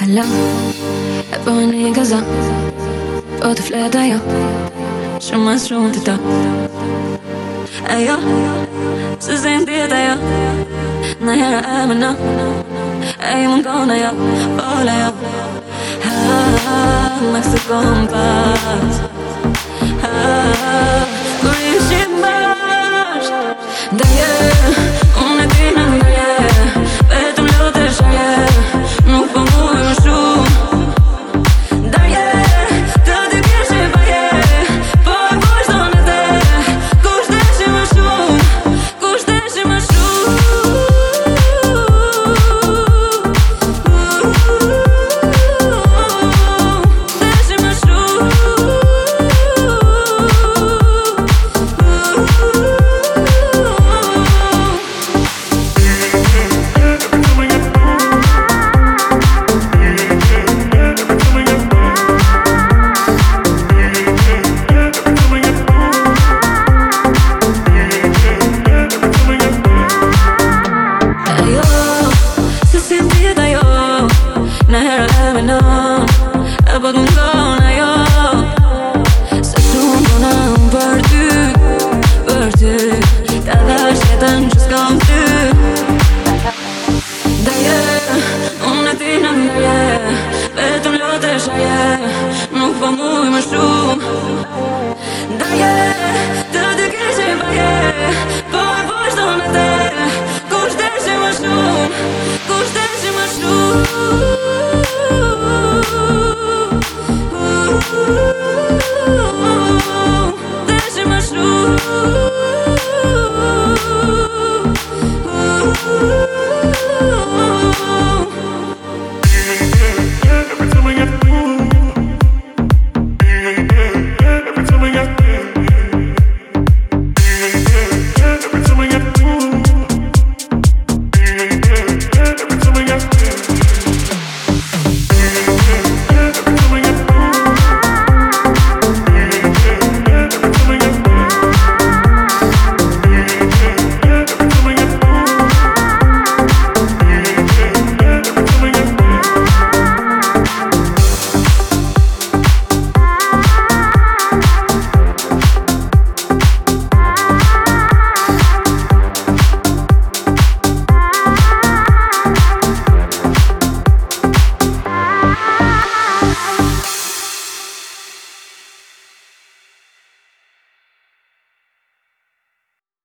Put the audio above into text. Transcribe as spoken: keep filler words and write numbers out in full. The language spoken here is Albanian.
alla e poi in casa poi ti fleda io c'è mai giunta e io se senti da io non era amena e io non gonna io vola io ah Mexico compass